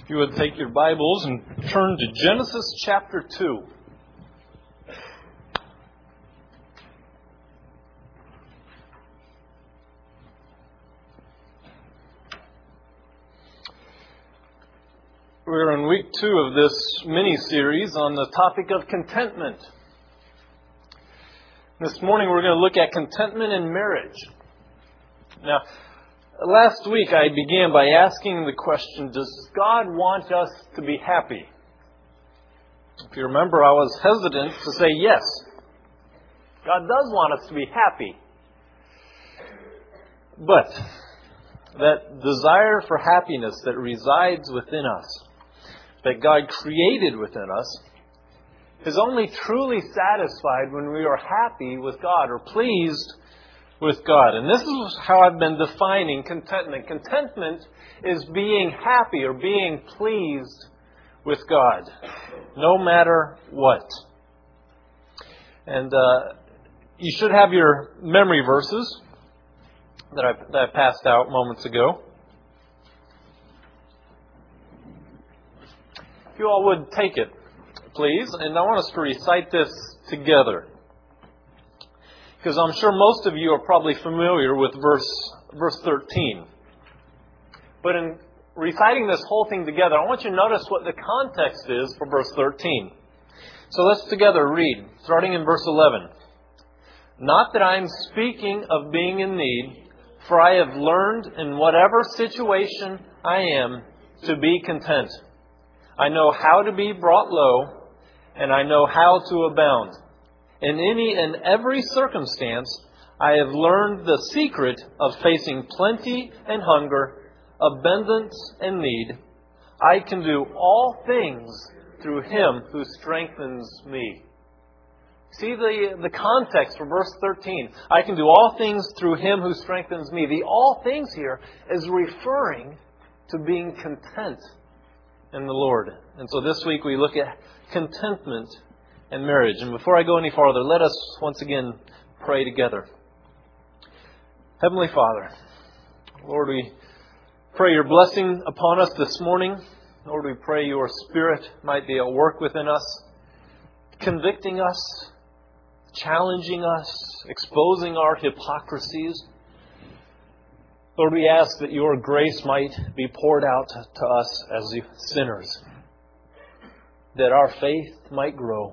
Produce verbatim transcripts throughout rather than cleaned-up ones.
If you would take your Bibles and turn to Genesis chapter two. We're in week two of this mini-series on the topic of contentment. This morning we're going to look at contentment in marriage. Now, last week I began by asking the question, does God want us to be happy? If you remember, I was hesitant to say yes. God does want us to be happy. But that desire for happiness that resides within us, that God created within us, is only truly satisfied when we are happy with God or pleased with God. And this is how I've been defining contentment. Contentment is being happy or being pleased with God, no matter what. And uh, you should have your memory verses that I, that I passed out moments ago. If you all would take it, please. And I want us to recite this together, because I'm sure most of you are probably familiar with verse verse thirteen. But in reciting this whole thing together, I want you to notice what the context is for verse thirteen. So let's together read, starting in verse eleven. Not that I am speaking of being in need, for I have learned in whatever situation I am to be content. I know how to be brought low, and I know how to abound. In any and every circumstance, I have learned the secret of facing plenty and hunger, abundance and need. I can do all things through Him who strengthens me. See the, the context for verse thirteen. I can do all things through Him who strengthens me. The all things here is referring to being content in the Lord. And so this week we look at contentment and marriage. And before I go any farther, let us once again pray together. Heavenly Father, Lord, we pray your blessing upon us this morning. Lord, we pray your Spirit might be at work within us, convicting us, challenging us, exposing our hypocrisies. Lord, we ask that your grace might be poured out to us as sinners, that our faith might grow.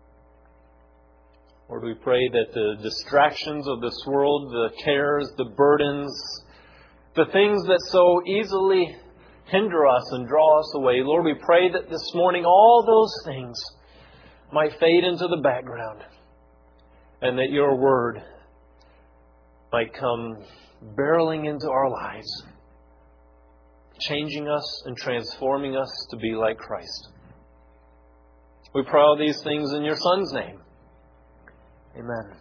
Lord, we pray that the distractions of this world, the cares, the burdens, the things that so easily hinder us and draw us away, Lord, we pray that this morning all those things might fade into the background, and that your word might come barreling into our lives, changing us and transforming us to be like Christ. We pray all these things in your Son's name. Amen.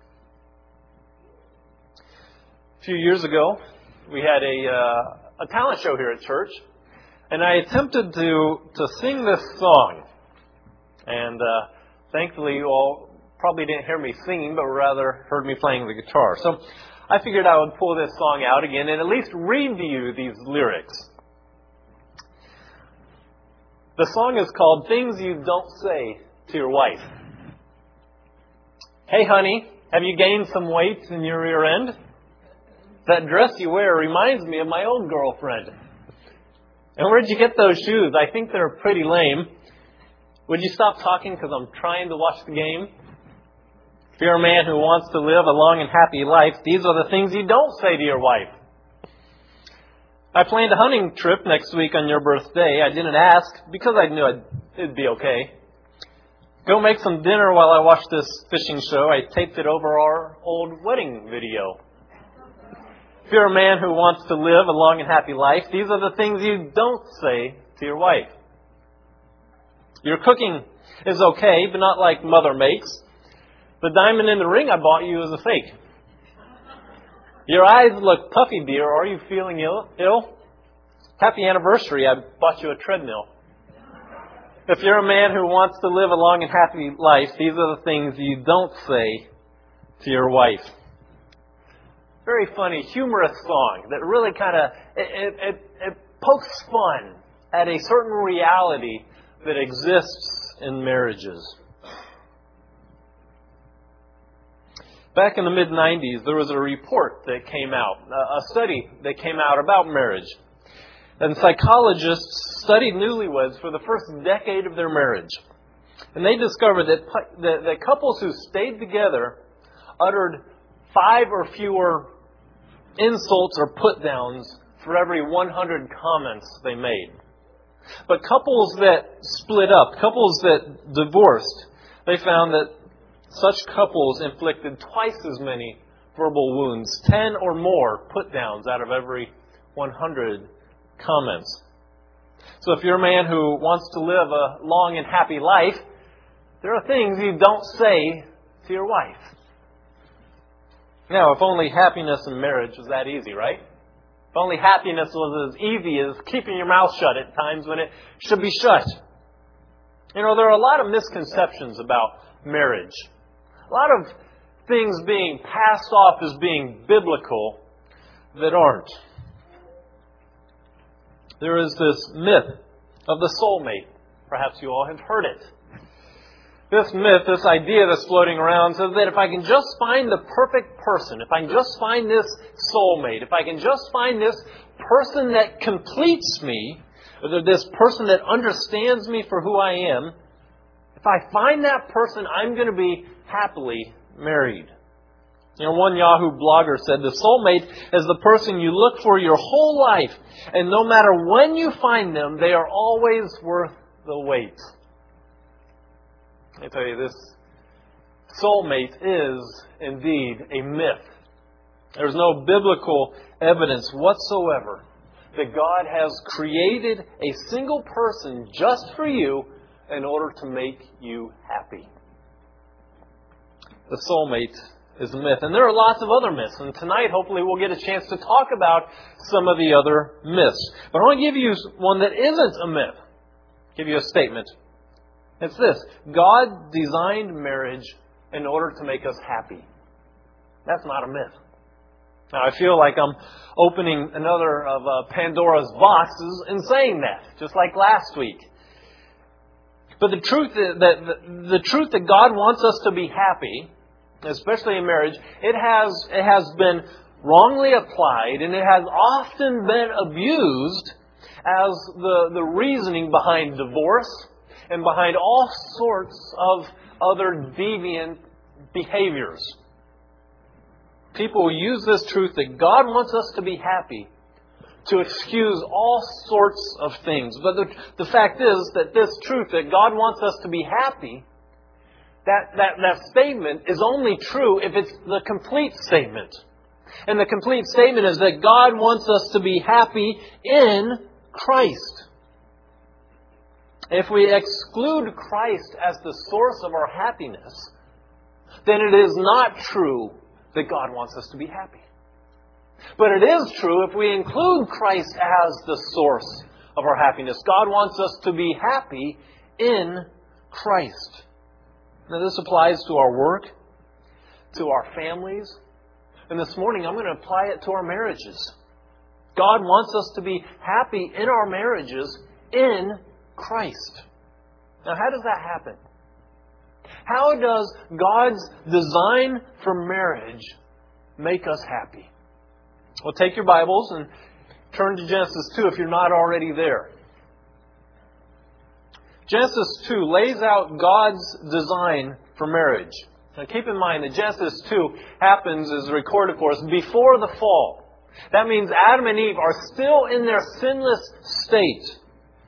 A few years ago, we had a uh, a talent show here at church, and I attempted to to sing this song. And uh, thankfully, you all probably didn't hear me singing, but rather heard me playing the guitar. So I figured I would pull this song out again and at least read to you these lyrics. The song is called Things You Don't Say to Your Wife. Hey honey, have you gained some weight in your rear end? That dress you wear reminds me of my old girlfriend. And where'd you get those shoes? I think they're pretty lame. Would you stop talking because I'm trying to watch the game? If you're a man who wants to live a long and happy life, these are the things you don't say to your wife. I planned a hunting trip next week on your birthday. I didn't ask because I knew it'd be okay. Go make some dinner while I watch this fishing show. I taped it over our old wedding video. If you're a man who wants to live a long and happy life, these are the things you don't say to your wife. Your cooking is okay, but not like Mother makes. The diamond in the ring I bought you is a fake. Your eyes look puffy, dear. Are you feeling ill? ill? Happy anniversary. I bought you a treadmill. If you're a man who wants to live a long and happy life, these are the things you don't say to your wife. Very funny, humorous song that really kind of, it, it, it, it pokes fun at a certain reality that exists in marriages. Back in the mid nineties, there was a report that came out, a study that came out about marriage. And psychologists studied newlyweds for the first decade of their marriage. And they discovered that, that, that couples who stayed together uttered five or fewer insults or put-downs for every one hundred comments they made. But couples that split up, couples that divorced, they found that such couples inflicted twice as many verbal wounds, ten or more put-downs out of every one hundred comments. So if you're a man who wants to live a long and happy life, there are things you don't say to your wife. Now, if only happiness in marriage was that easy, right? If only happiness was as easy as keeping your mouth shut at times when it should be shut. You know, there are a lot of misconceptions about marriage. A lot of things being passed off as being biblical that aren't. There is this myth of the soulmate. Perhaps you all have heard it. This myth, this idea that's floating around says that if I can just find the perfect person, if I can just find this soulmate, if I can just find this person that completes me, or this person that understands me for who I am, if I find that person, I'm going to be happily married. You know, one Yahoo blogger said, the soulmate is the person you look for your whole life, and no matter when you find them, they are always worth the wait. I tell you, this soulmate is indeed a myth. There's no biblical evidence whatsoever that God has created a single person just for you in order to make you happy. The soulmate is a myth. And there are lots of other myths. And tonight, hopefully, we'll get a chance to talk about some of the other myths. But I want to give you one that isn't a myth. Give you a statement. It's this. God designed marriage in order to make us happy. That's not a myth. Now, I feel like I'm opening another of uh, Pandora's boxes in saying that, just like last week. But the truth is that the, the truth that God wants us to be happy, especially in marriage, it has it has been wrongly applied, and it has often been abused as the, the reasoning behind divorce and behind all sorts of other deviant behaviors. People use this truth that God wants us to be happy to excuse all sorts of things. But the, the fact is that this truth that God wants us to be happy, that, that, that statement is only true if it's the complete statement. And the complete statement is that God wants us to be happy in Christ. If we exclude Christ as the source of our happiness, then it is not true that God wants us to be happy. But it is true if we include Christ as the source of our happiness. God wants us to be happy in Christ. Now this applies to our work, to our families, and this morning I'm going to apply it to our marriages. God wants us to be happy in our marriages in Christ. Now, how does that happen? How does God's design for marriage make us happy? Well, take your Bibles and turn to Genesis two if you're not already there. Genesis two lays out God's design for marriage. Now, keep in mind that Genesis two happens, is recorded for us, before the fall. That means Adam and Eve are still in their sinless state.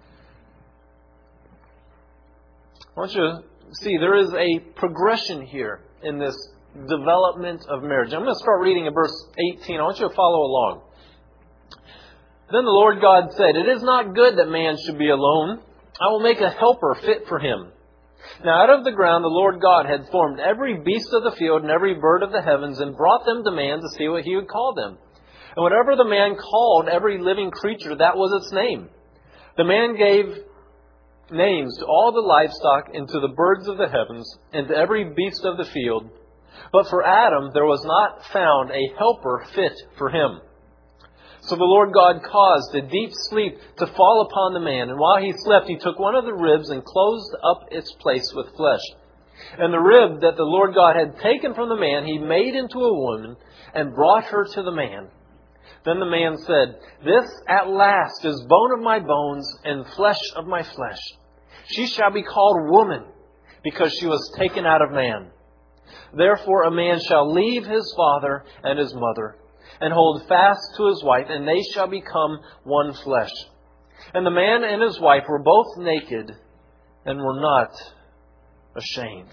I want you to see there is a progression here in this development of marriage. I'm going to start reading in verse eighteen. I want you to follow along. Then the Lord God said, "It is not good that man should be alone. I will make a helper fit for him." Now out of the ground the Lord God had formed every beast of the field and every bird of the heavens and brought them to man to see what he would call them. And whatever the man called every living creature, that was its name. The man gave names to all the livestock and to the birds of the heavens and to every beast of the field. But for Adam there was not found a helper fit for him. So the Lord God caused a deep sleep to fall upon the man, and while he slept, He took one of the ribs and closed up its place with flesh. And the rib that the Lord God had taken from the man, He made into a woman and brought her to the man. Then the man said, "This at last is bone of my bones and flesh of my flesh. She shall be called woman, because she was taken out of man. Therefore a man shall leave his father and his mother, and hold fast to his wife, and they shall become one flesh. And the man and his wife were both naked, and were not ashamed."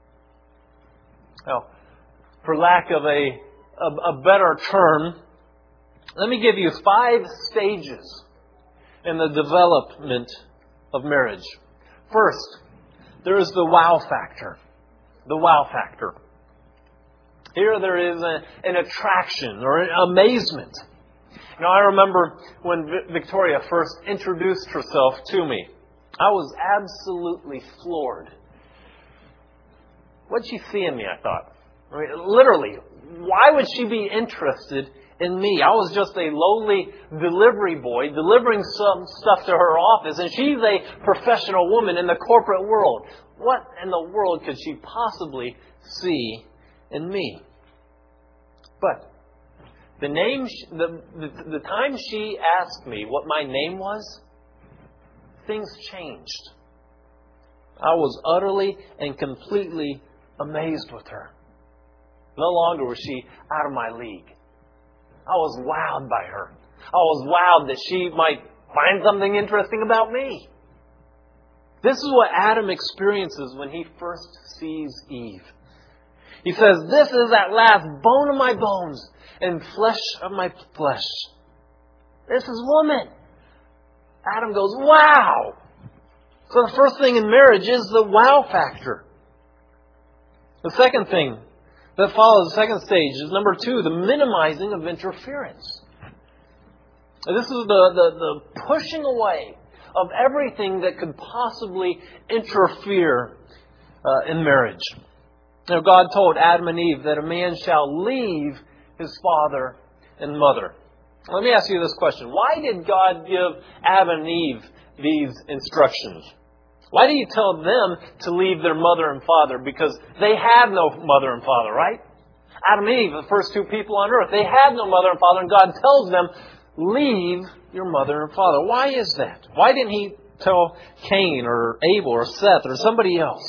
Now, for lack of a, a, a better term, let me give you five stages in the development of marriage. First, there is the wow factor. The wow factor. Here there is a, an attraction or an amazement. Now, I remember when Victoria first introduced herself to me, I was absolutely floored. What'd she see in me, I thought? I mean, literally, why would she be interested in me? I was just a lowly delivery boy delivering some stuff to her office, and she's a professional woman in the corporate world. What in the world could she possibly see in me? But the name, the, the, the time she asked me what my name was, things changed. I was utterly and completely amazed with her. No longer was she out of my league. I was wowed by her. I was wowed that she might find something interesting about me. This is what Adam experiences when he first sees Eve. He says, "This is at last bone of my bones and flesh of my flesh. This is woman." Adam goes, "Wow!" So the first thing in marriage is the wow factor. The second thing that follows, the second stage, is number two, the minimizing of interference. This is the, the, the pushing away of everything that could possibly interfere uh, in marriage. Now, God told Adam and Eve that a man shall leave his father and mother. Let me ask you this question. Why did God give Adam and Eve these instructions? Why did He tell them to leave their mother and father? Because they had no mother and father, right? Adam and Eve, the first two people on earth, they had no mother and father, and God tells them, leave your mother and father. Why is that? Why didn't He tell Cain or Abel or Seth or somebody else?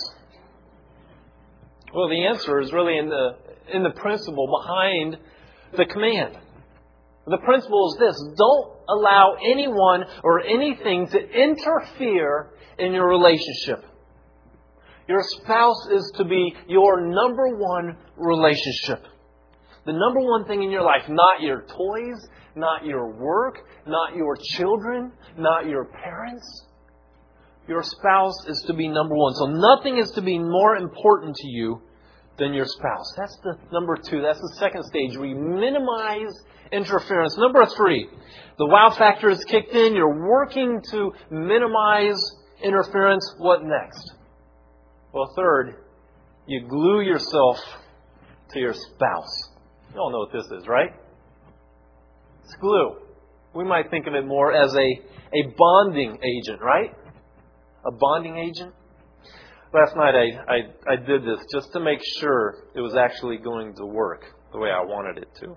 Well, the answer is really in the in the principle behind the command. The principle is this: don't allow anyone or anything to interfere in your relationship. Your spouse is to be your number one relationship. The number one thing in your life, not your toys, not your work, not your children, not your parents. Your spouse is to be number one. So nothing is to be more important to you than your spouse. That's the number two. That's the second stage. We minimize interference. Number three, the wow factor is kicked in. You're working to minimize interference. What next? Well, third, you glue yourself to your spouse. You all know what this is, right? It's glue. We might think of it more as a, a bonding agent, right? A bonding agent. Last night I, I, I did this just to make sure it was actually going to work the way I wanted it to.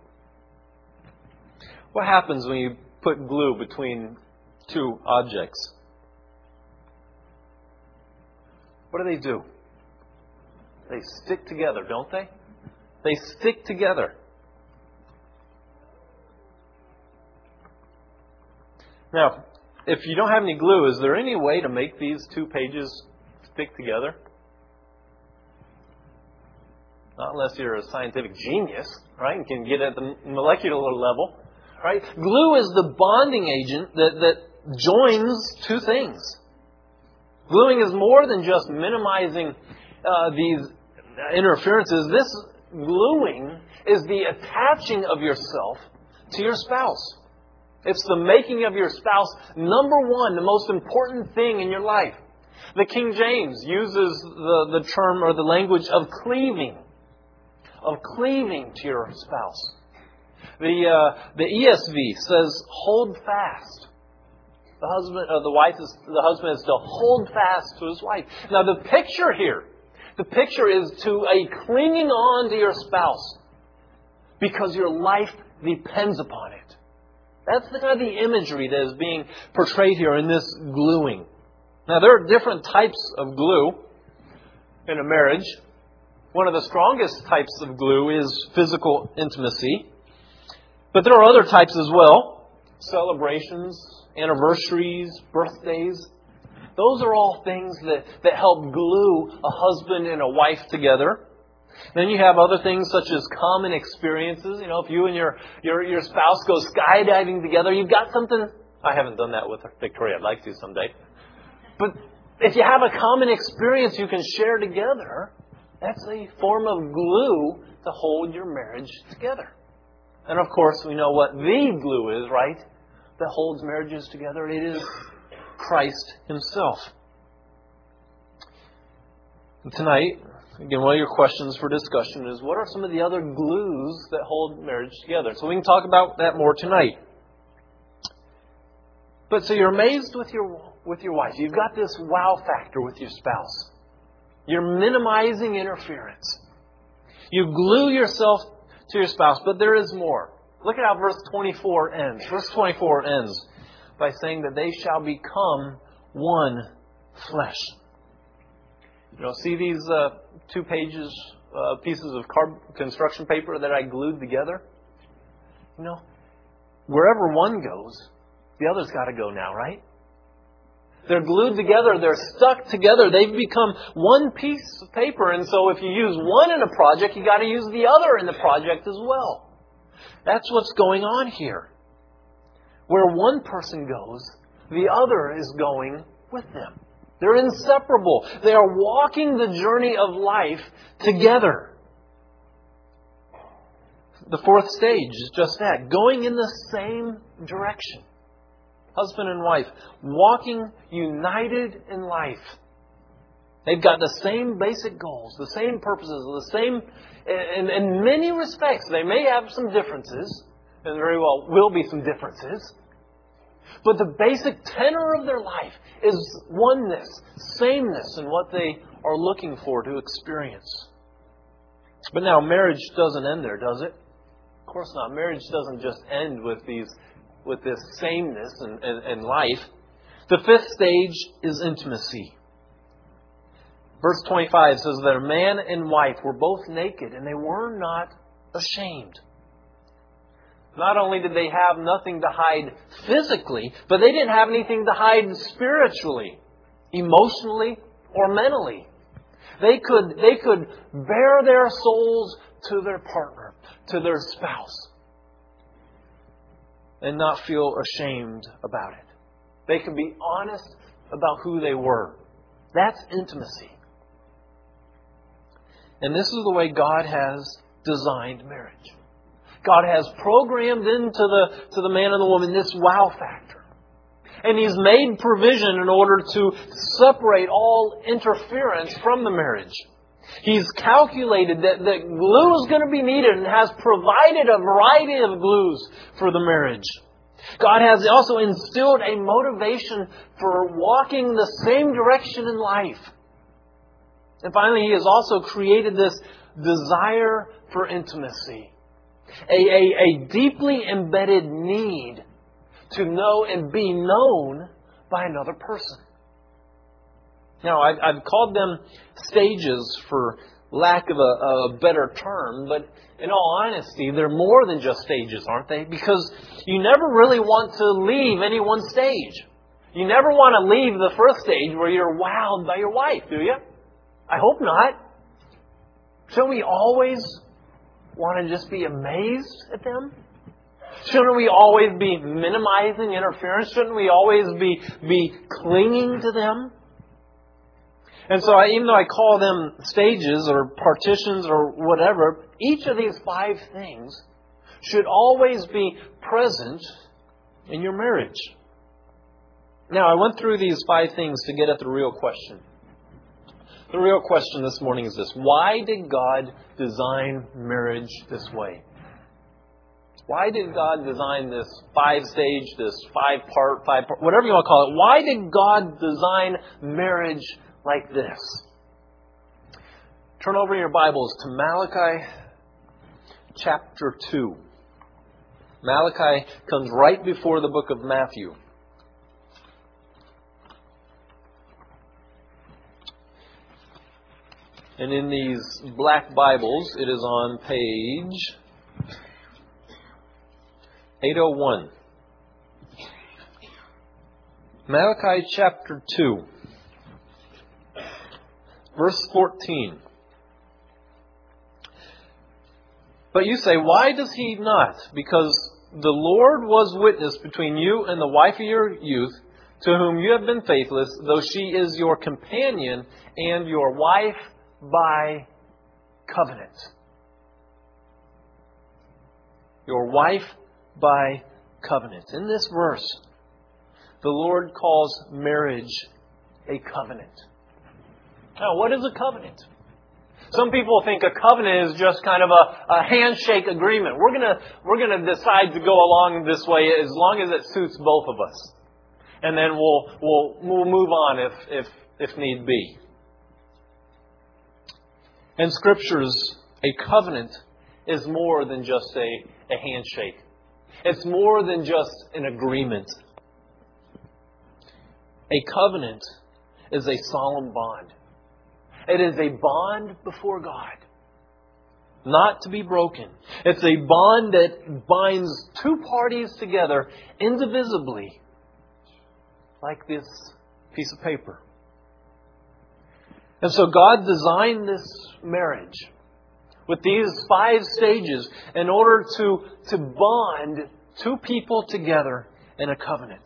What happens when you put glue between two objects? What do they do? They stick together, don't they? They stick together. Now, if you don't have any glue, is there any way to make these two pages stick together? Not unless you're a scientific genius, right? And can get at the molecular level, right? Glue is the bonding agent that, that joins two things. Gluing is more than just minimizing uh, these interferences. This gluing is the attaching of yourself to your spouse. It's the making of your spouse number one, the most important thing in your life. The King James uses the, the term or the language of cleaving. Of cleaving to your spouse. The uh, the E S V says, hold fast. The husband, uh, the wife is, the husband is to hold fast to his wife. Now the picture here, the picture is to a clinging on to your spouse because your life depends upon it. That's the kind of the imagery that is being portrayed here in this gluing. Now there are different types of glue in a marriage. One of the strongest types of glue is physical intimacy. But there are other types as well. Celebrations, anniversaries, birthdays. Those are all things that, that help glue a husband and a wife together. Then you have other things such as common experiences. You know, if you and your, your, your spouse go skydiving together, you've got something. I haven't done that with Victoria. I'd like to someday. But if you have a common experience you can share together, that's a form of glue to hold your marriage together. And of course, we know what the glue is, right? That holds marriages together. It is Christ Himself. And tonight, again, one of your questions for discussion is, what are some of the other glues that hold marriage together? So we can talk about that more tonight. But so you're amazed with your with your wife. You've got this wow factor with your spouse. You're minimizing interference. You glue yourself to your spouse, but there is more. Look at how verse twenty-four ends. Verse twenty-four ends by saying that they shall become one flesh. You know, see these uh, two pages, uh, pieces of carb- construction paper that I glued together? You know, wherever one goes, the other's got to go now, right? They're glued together. They're stuck together. They've become one piece of paper. And so if you use one in a project, you got to use the other in the project as well. That's what's going on here. Where one person goes, the other is going with them. They're inseparable. They are walking the journey of life together. The fourth stage is just that, going in the same direction. Husband and wife, walking united in life. They've got the same basic goals, the same purposes, the same, in, in many respects. They may have some differences, and very well will be some differences. But the basic tenor of their life is oneness, sameness in what they are looking for to experience. But now marriage doesn't end there, does it? Of course not. Marriage doesn't just end with these with this sameness in, in, in life. The fifth stage is intimacy. Verse twenty-five says that a man and wife were both naked and they were not ashamed. Not only did they have nothing to hide physically, but they didn't have anything to hide spiritually, emotionally, or mentally. They could, they could bare their souls to their partner, to their spouse, and not feel ashamed about it. They could be honest about who they were. That's intimacy. And this is the way God has designed marriage. God has programmed into the, to the man and the woman this wow factor. And He's made provision in order to separate all interference from the marriage. He's calculated that, that glue is going to be needed and has provided a variety of glues for the marriage. God has also instilled a motivation for walking the same direction in life. And finally, He has also created this desire for intimacy. A, a, a deeply embedded need to know and be known by another person. Now, I've, I've called them stages for lack of a, a better term, but in all honesty, they're more than just stages, aren't they? Because you never really want to leave any one stage. You never want to leave the first stage where you're wowed by your wife, do you? I hope not. Shouldn't we always want to just be amazed at them? Shouldn't we always be minimizing interference? Shouldn't we always be, be clinging to them? And so I, even though I call them stages or partitions or whatever, each of these five things should always be present in your marriage. Now, I went through these five things to get at the real question. The real question this morning is this: why did God design marriage this way? Why did God design this five-stage, this five-part, five-part, whatever you want to call it? Why did God design marriage like this? Turn over your Bibles to Malachi chapter two. Malachi comes right before the book of Matthew. And in these black Bibles, it is on page eight oh one. Malachi chapter two, verse fourteen. But you say, why does he not? Because the Lord was witness between you and the wife of your youth, to whom you have been faithless, though she is your companion and your wife by covenant. Your wife by covenant. In this verse, the Lord calls marriage a covenant. Now, what is a covenant? Some people think a covenant is just kind of a, a handshake agreement. We're gonna we're gonna decide to go along this way as long as it suits both of us, and then we'll we'll we'll move on if if if need be. In Scriptures, a covenant is more than just a, a handshake. It's more than just an agreement. A covenant is a solemn bond. It is a bond before God, not to be broken. It's a bond that binds two parties together indivisibly, like this piece of paper. And so God designed this marriage with these five stages in order to, to bond two people together in a covenant.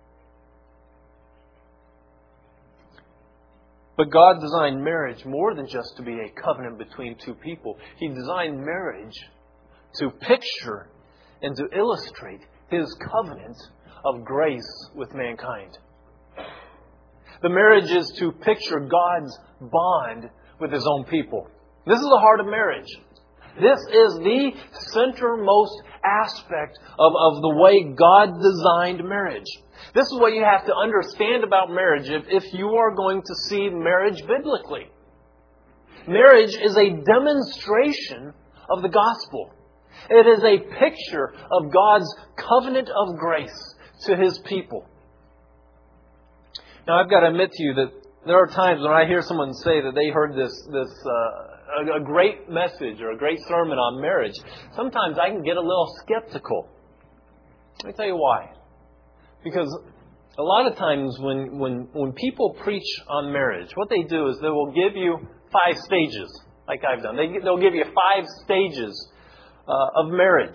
But God designed marriage more than just to be a covenant between two people. He designed marriage to picture and to illustrate His covenant of grace with mankind. The marriage is to picture God's bond with His own people. This is the heart of marriage. This is the centermost aspect of, of the way God designed marriage. This is what you have to understand about marriage if, if you are going to see marriage biblically. Marriage is a demonstration of the gospel. It is a picture of God's covenant of grace to His people. Now, I've got to admit to you that there are times when I hear someone say that they heard this, this uh, a, a great message or a great sermon on marriage. Sometimes I can get a little skeptical. Let me tell you why. Because a lot of times when, when, when people preach on marriage, what they do is they will give you five stages, like I've done. They, they'll give you five stages uh, of marriage.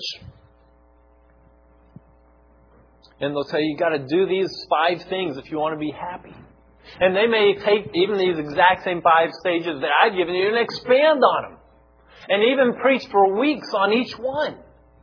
And they'll tell you, you've got to do these five things if you want to be happy. And they may take even these exact same five stages that I've given you and expand on them. And even preach for weeks on each one.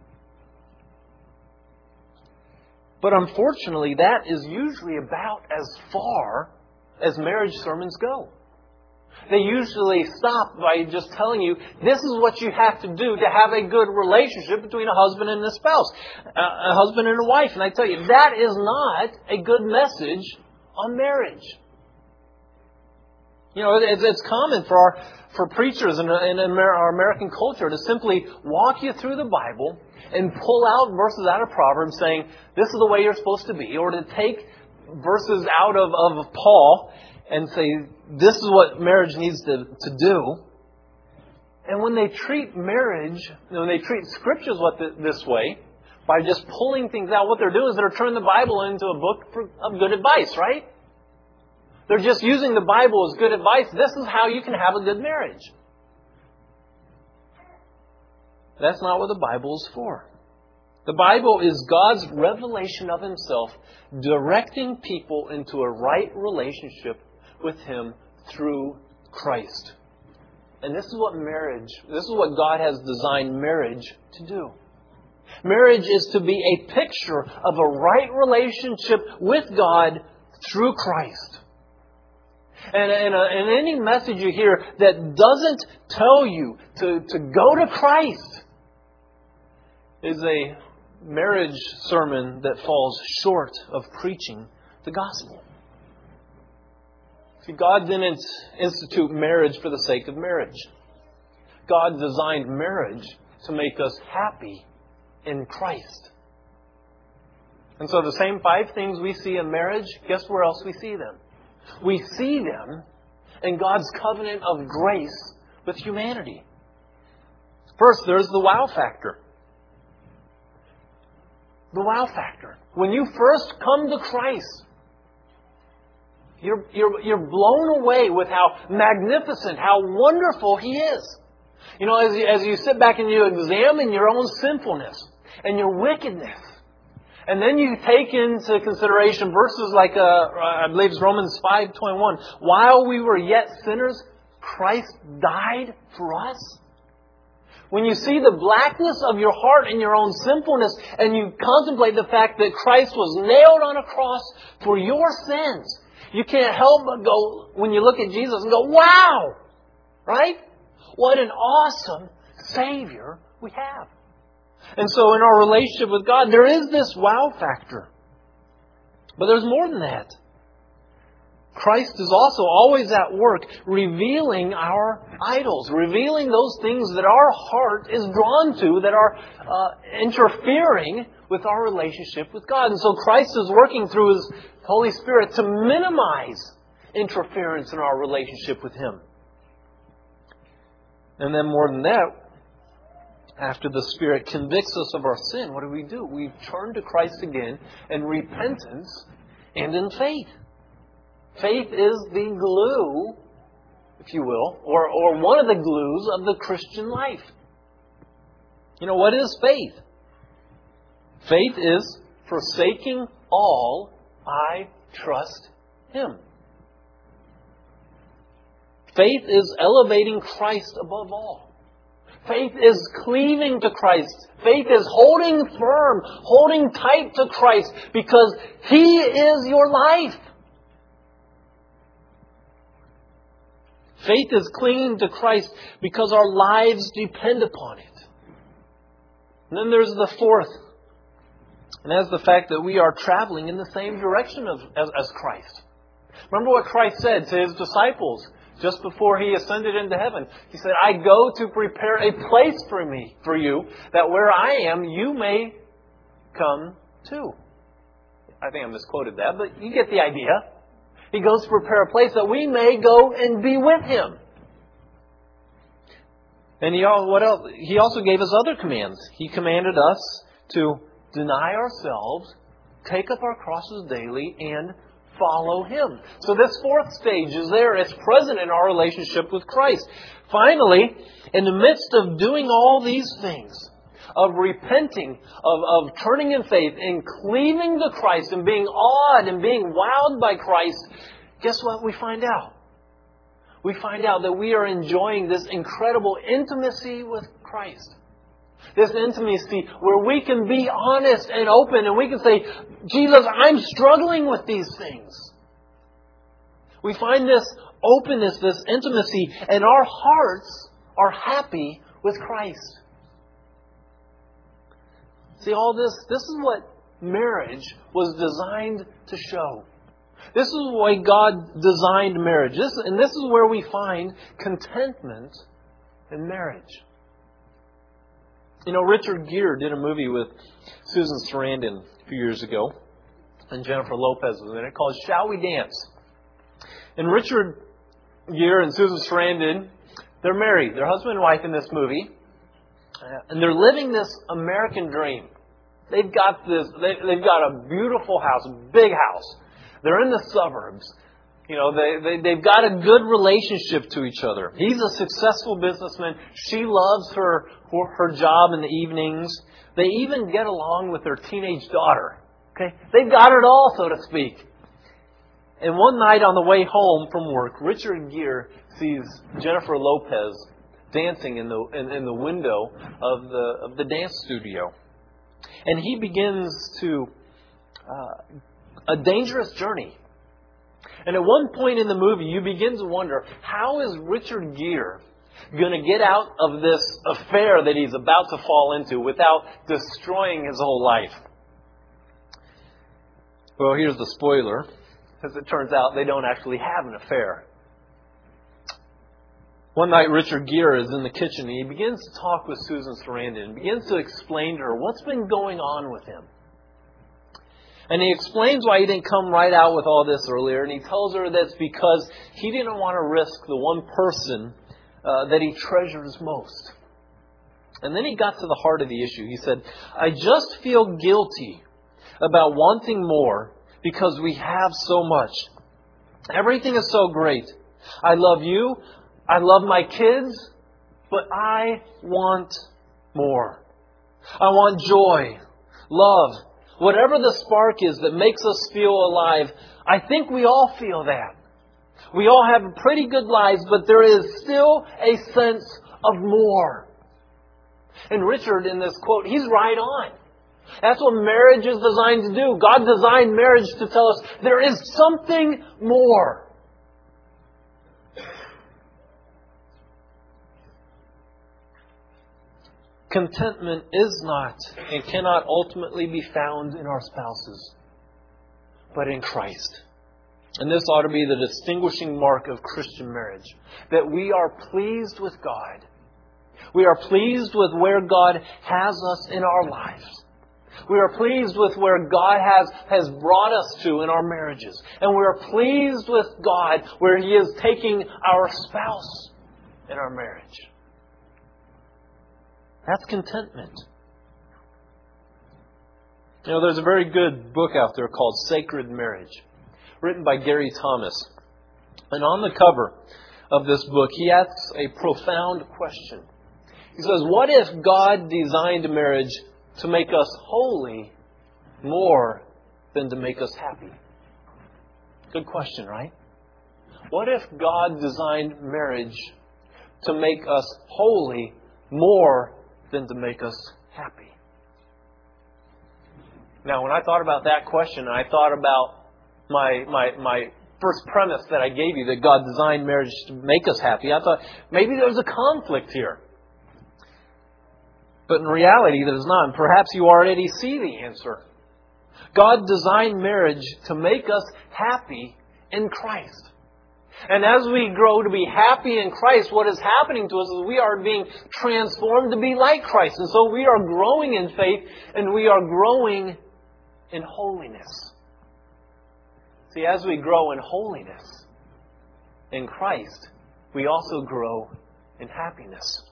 But unfortunately, that is usually about as far as marriage sermons go. They usually stop by just telling you, this is what you have to do to have a good relationship between a husband and a spouse, a husband and a wife. And I tell you, that is not a good message on marriage. You know, it's, it's common for our for preachers in, in our American culture to simply walk you through the Bible and pull out verses out of Proverbs saying, this is the way you're supposed to be. Or to take verses out of, of Paul and say, this is what marriage needs to, to do. And when they treat marriage, when they treat Scriptures this way, by just pulling things out, what they're doing is they're turning the Bible into a book for, of good advice, right? They're just using the Bible as good advice. This is how you can have a good marriage. That's not what the Bible is for. The Bible is God's revelation of Himself, directing people into a right relationship with Him through Christ. And this is what marriage, this is what God has designed marriage to do. Marriage is to be a picture of a right relationship with God through Christ. And, and, uh, and any message you hear that doesn't tell you to, to go to Christ is a marriage sermon that falls short of preaching the gospel. See, God didn't institute marriage for the sake of marriage. God designed marriage to make us happy in Christ. And so the same five things we see in marriage, guess where else we see them? We see them in God's covenant of grace with humanity. First, there's the wow factor. The wow factor. When you first come to Christ, you're, you're, you're blown away with how magnificent, how wonderful He is. You know, as you, as you sit back and you examine your own sinfulness and your wickedness, and then you take into consideration verses like, uh, I believe it's Romans five twenty-one. While we were yet sinners, Christ died for us. When you see the blackness of your heart and your own sinfulness, and you contemplate the fact that Christ was nailed on a cross for your sins, you can't help but go, when you look at Jesus, and go, wow! Right? What an awesome Savior we have. And so in our relationship with God, there is this wow factor. But there's more than that. Christ is also always at work revealing our idols, revealing those things that our heart is drawn to, that are uh, interfering with our relationship with God. And so Christ is working through His Holy Spirit to minimize interference in our relationship with Him. And then more than that, after the Spirit convicts us of our sin, what do we do? We turn to Christ again in repentance and in faith. Faith is the glue, if you will, or, or one of the glues of the Christian life. You know, what is faith? Faith is forsaking all, I trust Him. Faith is elevating Christ above all. Faith is cleaving to Christ. Faith is holding firm, holding tight to Christ because He is your life. Faith is clinging to Christ because our lives depend upon it. And then there's the fourth. And that's the fact that we are traveling in the same direction of, as, as Christ. Remember what Christ said to His disciples just before He ascended into heaven. He said, I go to prepare a place for me, for you, that where I am, you may come too. I think I misquoted that, but you get the idea. He goes to prepare a place that we may go and be with Him. And He, what else? He also gave us other commands. He commanded us to deny ourselves, take up our crosses daily, and follow Him. So this fourth stage is there. It's present in our relationship with Christ. Finally, in the midst of doing all these things, of repenting, of, of turning in faith, and cleaving to Christ, and being awed and being wowed by Christ, guess what we find out? We find out that we are enjoying this incredible intimacy with Christ. This intimacy where we can be honest and open and we can say, Jesus, I'm struggling with these things. We find this openness, this intimacy, and our hearts are happy with Christ. See, all this, this is what marriage was designed to show. This is why God designed marriage. This, and this is where we find contentment in marriage. You know, Richard Gere did a movie with Susan Sarandon a few years ago, and Jennifer Lopez was in it, called Shall We Dance? And Richard Gere and Susan Sarandon, they're married. They're husband and wife in this movie. And they're living this American dream. They've got this, they, they've got a beautiful house, a big house. They're in the suburbs. You know, they, they, they've got a good relationship to each other. He's a successful businessman. She loves her, her job in the evenings. They even get along with their teenage daughter. Okay, they've got it all, so to speak. And one night on the way home from work, Richard Gere sees Jennifer Lopez dancing in the in, in the window of the of the dance studio, and he begins to uh, a dangerous journey. And at one point in the movie, you begin to wonder, how is Richard Gere going to get out of this affair that he's about to fall into without destroying his whole life? Well, here's the spoiler. As it turns out, they don't actually have an affair. One night, Richard Gere is in the kitchen and he begins to talk with Susan Sarandon and begins to explain to her what's been going on with him. And he explains why he didn't come right out with all this earlier. And he tells her that's because he didn't want to risk the one person uh, that he treasures most. And then he got to the heart of the issue. He said, I just feel guilty about wanting more because we have so much. Everything is so great. I love you. I love my kids. But I want more. I want joy, love, whatever the spark is that makes us feel alive. I think we all feel that. We all have pretty good lives, but there is still a sense of more. And Richard, in this quote, he's right on. That's what marriage is designed to do. God designed marriage to tell us there is something more. Contentment is not and cannot ultimately be found in our spouses, but in Christ. And this ought to be the distinguishing mark of Christian marriage, that we are pleased with God. We are pleased with where God has us in our lives. We are pleased with where God has, has brought us to in our marriages. And we are pleased with God where He is taking our spouse in our marriage. That's contentment. You know, there's a very good book out there called Sacred Marriage, written by Gary Thomas. And on the cover of this book, he asks a profound question. He says, what if God designed marriage to make us holy more than to make us happy? Good question, right? What if God designed marriage to make us holy more than to make us happy? Now, when I thought about that question, I thought about my my my first premise that I gave you, that God designed marriage to make us happy. I thought maybe there's a conflict here. But in reality, there's not. And perhaps you already see the answer. God designed marriage to make us happy in Christ. And as we grow to be happy in Christ, what is happening to us is we are being transformed to be like Christ. And so we are growing in faith and we are growing in holiness. See, as we grow in holiness in Christ, we also grow in happiness.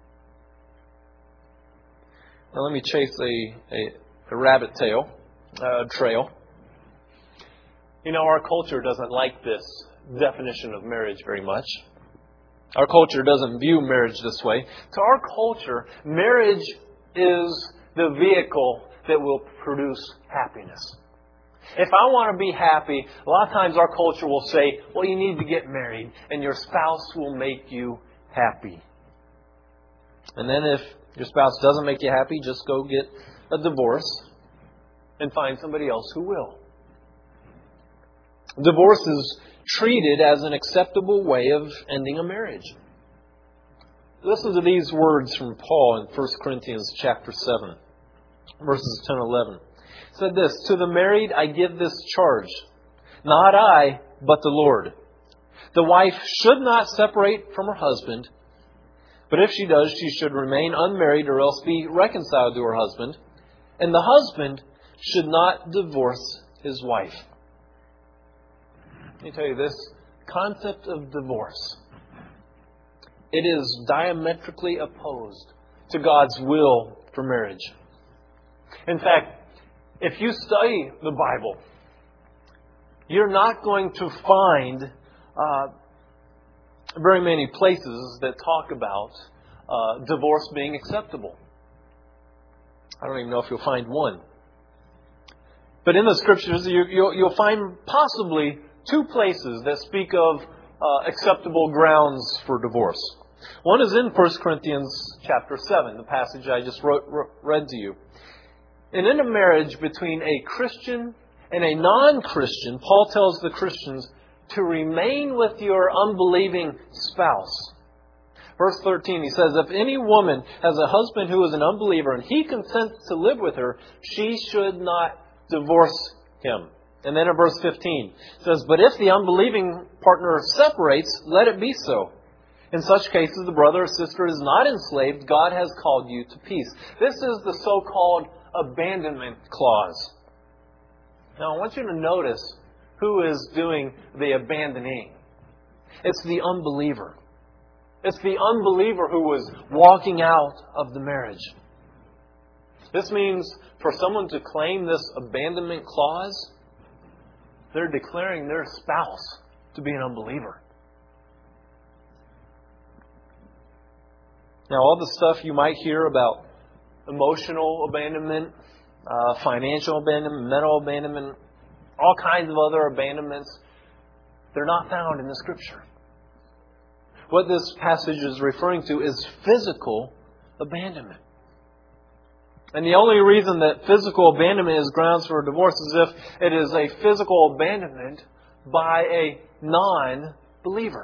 Now let me chase a, a, a rabbit tail, uh, trail. You know, our culture doesn't like this definition of marriage very much. Our culture doesn't view marriage this way. To our culture, marriage is the vehicle that will produce happiness. If I want to be happy, a lot of times our culture will say, well, you need to get married and your spouse will make you happy. And then if your spouse doesn't make you happy, just go get a divorce and find somebody else who will. Divorce is treated as an acceptable way of ending a marriage. Listen to these words from Paul in First Corinthians chapter seven, verses ten and eleven. It said this, to the married I give this charge, not I, but the Lord. The wife should not separate from her husband, but if she does, she should remain unmarried or else be reconciled to her husband. And the husband should not divorce his wife. Let me tell you this concept of divorce. It is diametrically opposed to God's will for marriage. In fact, if you study the Bible, you're not going to find uh, very many places that talk about uh, divorce being acceptable. I don't even know if you'll find one. But in the Scriptures, you, you'll, you'll find possibly two places that speak of uh, acceptable grounds for divorce. One is in First Corinthians chapter seven, the passage I just wrote, read to you. And in a marriage between a Christian and a non-Christian, Paul tells the Christians to remain with your unbelieving spouse Verse thirteen, he says, if any woman has a husband who is an unbeliever and he consents to live with her, she should not divorce him. And then in verse fifteen, it says, but if the unbelieving partner separates, let it be so. In such cases, the brother or sister is not enslaved. God has called you to peace. This is the so-called abandonment clause. Now, I want you to notice who is doing the abandoning. It's the unbeliever. It's the unbeliever who was walking out of the marriage. This means for someone to claim this abandonment clause, they're declaring their spouse to be an unbeliever. Now, all the stuff you might hear about emotional abandonment, uh, financial abandonment, mental abandonment, all kinds of other abandonments, they're not found in the Scripture. What this passage is referring to is physical abandonment. And the only reason that physical abandonment is grounds for divorce is if it is a physical abandonment by a non-believer.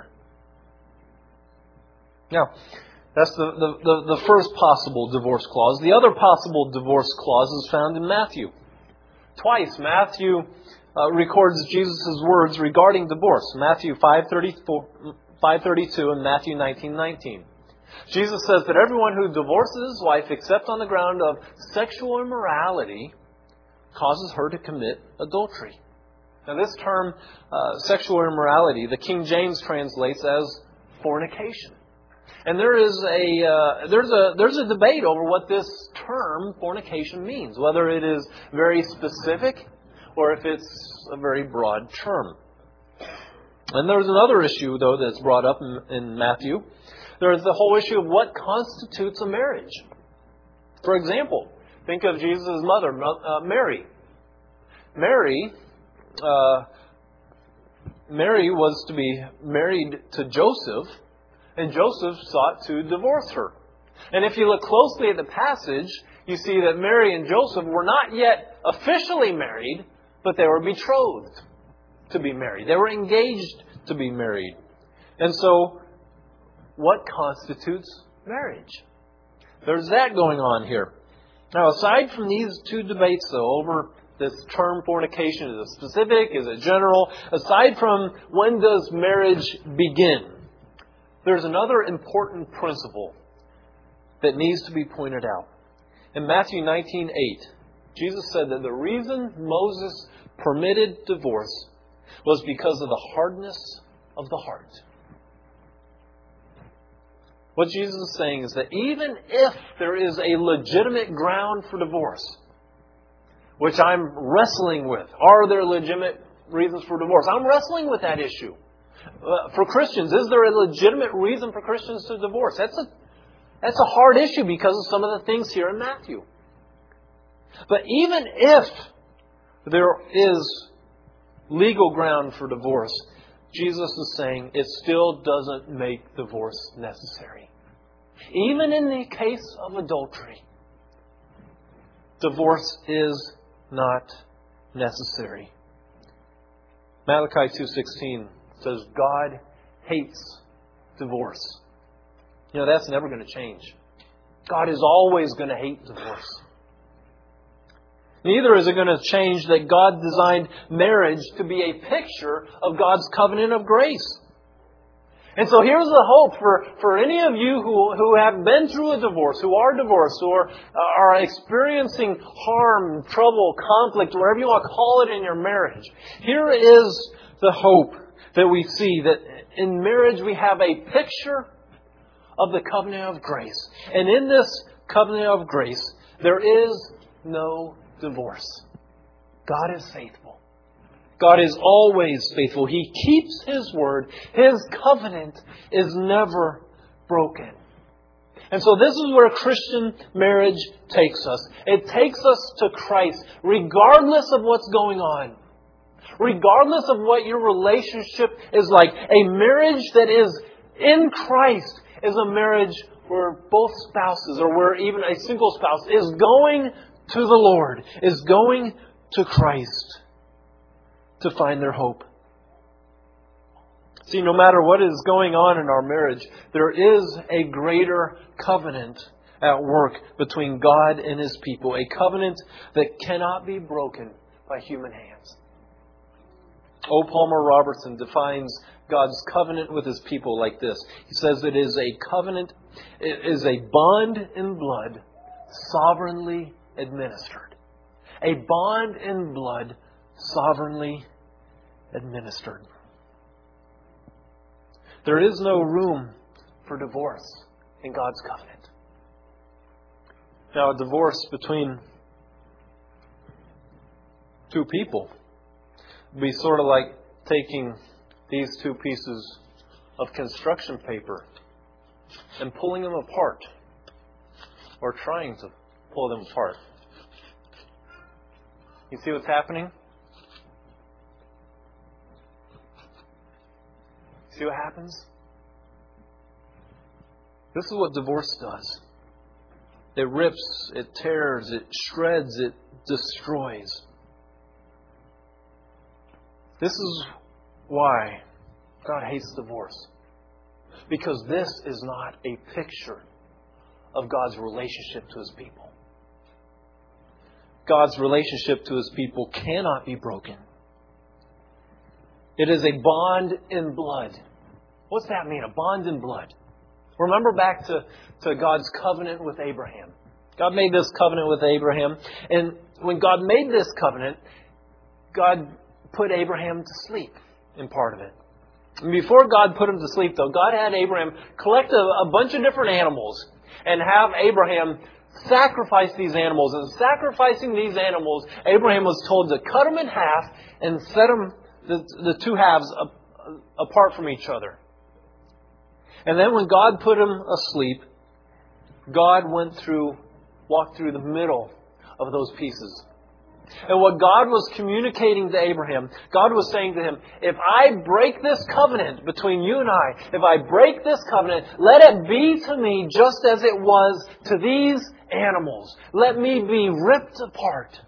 Now, that's the, the, the, the first possible divorce clause. The other possible divorce clause is found in Matthew. Twice, Matthew uh, records Jesus' words regarding divorce. Matthew five thirty-two and Matthew nineteen nineteen. Jesus says that everyone who divorces his wife except on the ground of sexual immorality causes her to commit adultery. Now this term, uh, sexual immorality, the King James translates as fornication. And there is a uh, there's a there's a debate over what this term fornication means, whether it is very specific or if it's a very broad term. And there's another issue, though, that's brought up in, in Matthew. There's the whole issue of what constitutes a marriage. For example, think of Jesus' mother, uh, Mary. Mary, uh, Mary was to be married to Joseph, and Joseph sought to divorce her. And if you look closely at the passage, you see that Mary and Joseph were not yet officially married, but they were betrothed to be married. They were engaged to be married. And so, what constitutes marriage? There's that going on here. Now, aside from these two debates, though, over this term fornication, is it specific? Is it general? Aside from when does marriage begin? There's another important principle that needs to be pointed out. In Matthew nineteen eight, Jesus said that the reason Moses permitted divorce was because of the hardness of the heart. What Jesus is saying is that even if there is a legitimate ground for divorce, which I'm wrestling with, are there legitimate reasons for divorce? I'm wrestling with that issue. Uh, for Christians, is there a legitimate reason for Christians to divorce? That's a, that's a hard issue because of some of the things here in Matthew. But even if there is legal ground for divorce, Jesus is saying it still doesn't make divorce necessary. Even in the case of adultery, divorce is not necessary. Malachi two sixteen says God hates divorce. You know, that's never going to change. God is always going to hate divorce. Neither is it going to change that God designed marriage to be a picture of God's covenant of grace. And so here's the hope for, for any of you who, who have been through a divorce, who are divorced, or are experiencing harm, trouble, conflict, whatever you want to call it in your marriage. Here is the hope that we see, that in marriage we have a picture of the covenant of grace. And in this covenant of grace, there is no divorce. God is faithful. God is always faithful. He keeps His word. His covenant is never broken. And so this is where Christian marriage takes us. It takes us to Christ, regardless of what's going on. Regardless of what your relationship is like. A marriage that is in Christ is a marriage where both spouses, or where even a single spouse, is going to the Lord, is going to Christ to find their hope. See, no matter what is going on in our marriage, there is a greater covenant at work between God and His people. A covenant that cannot be broken by human hands. O. Palmer Robertson defines God's covenant with His people like this. He says it is a covenant, it is a bond in blood, sovereignly administered. A bond in blood, sovereignly administered. There is no room for divorce in God's covenant. Now, a divorce between two people would be sort of like taking these two pieces of construction paper and pulling them apart, or trying to pull them apart. You see what's happening? See what happens? This is what divorce does. It rips, it tears, it shreds, it destroys. This is why God hates divorce. Because this is not a picture of God's relationship to His people. God's relationship to His people cannot be broken. It is a bond in blood. What's that mean? A bond in blood. Remember back to, to God's covenant with Abraham. God made this covenant with Abraham. And when God made this covenant, God put Abraham to sleep in part of it. And before God put him to sleep, though, God had Abraham collect a, a bunch of different animals and have Abraham sacrifice these animals. And sacrificing these animals, Abraham was told to cut them in half and set them, the, the two halves, up, apart from each other. And then when God put him asleep, God went through, walked through the middle of those pieces. And what God was communicating to Abraham, God was saying to him, if I break this covenant between you and I, if I break this covenant, let it be to me just as it was to these animals. Let me be ripped apart.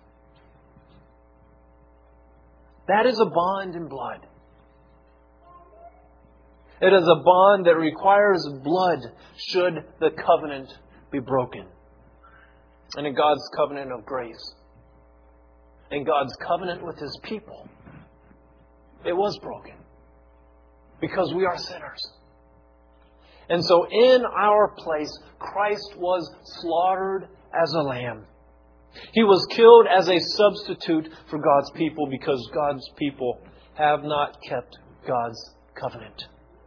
That is a bond in blood. It is a bond that requires blood should the covenant be broken. And in God's covenant of grace, in God's covenant with His people, it was broken because we are sinners. And so in our place, Christ was slaughtered as a lamb. He was killed as a substitute for God's people because God's people have not kept God's covenant.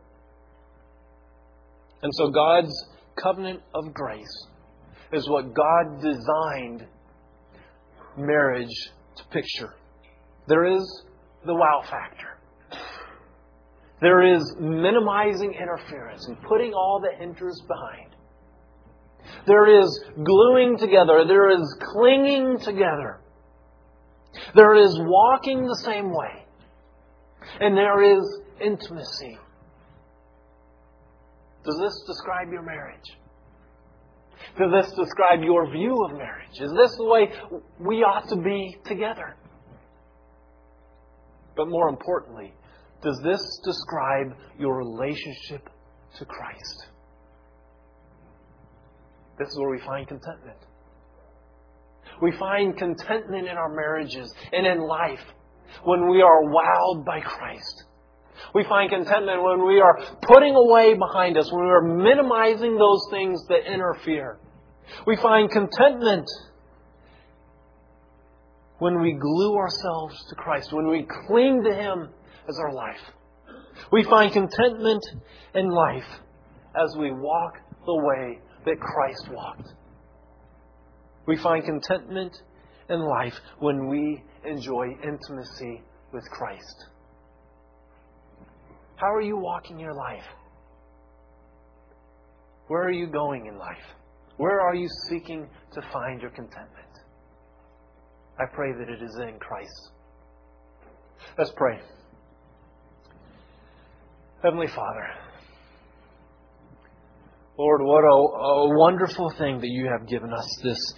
And so God's covenant of grace is what God designed marriage to picture. There is the wow factor. There is minimizing interference and putting all the hinders behind. There is gluing together. There is clinging together. There is walking the same way. And there is intimacy. Does this describe your marriage? Does this describe your view of marriage? Is this the way we ought to be together? But more importantly, does this describe your relationship to Christ? This is where we find contentment. We find contentment in our marriages and in life when we are wowed by Christ. We find contentment when we are putting away behind us, when we are minimizing those things that interfere. We find contentment when we glue ourselves to Christ, when we cling to Him as our life. We find contentment in life as we walk the way that Christ walked. We find contentment in life when we enjoy intimacy with Christ. How are you walking your life? Where are you going in life? Where are you seeking to find your contentment? I pray that it is in Christ. Let's pray. Heavenly Father, Lord, what a, a wonderful thing that you have given us, this,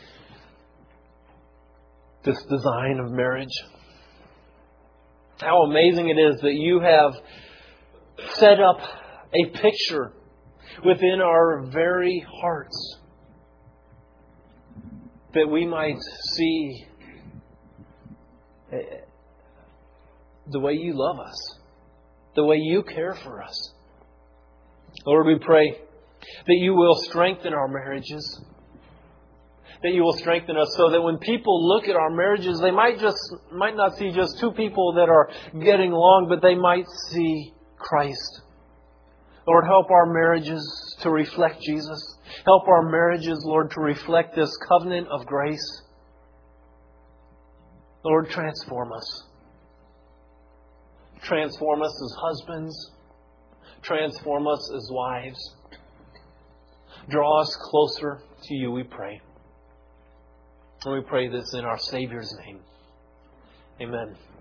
this design of marriage. How amazing it is that you have set up a picture within our very hearts that we might see the way You love us, the way You care for us. Lord, we pray that You will strengthen our marriages, that You will strengthen us so that when people look at our marriages, they might just might not see just two people that are getting along, but they might see Christ. Lord, help our marriages to reflect Jesus. Help our marriages, Lord, to reflect this covenant of grace. Lord, transform us. Transform us as husbands. Transform us as wives. Draw us closer to You, we pray. And we pray this in our Savior's name. Amen.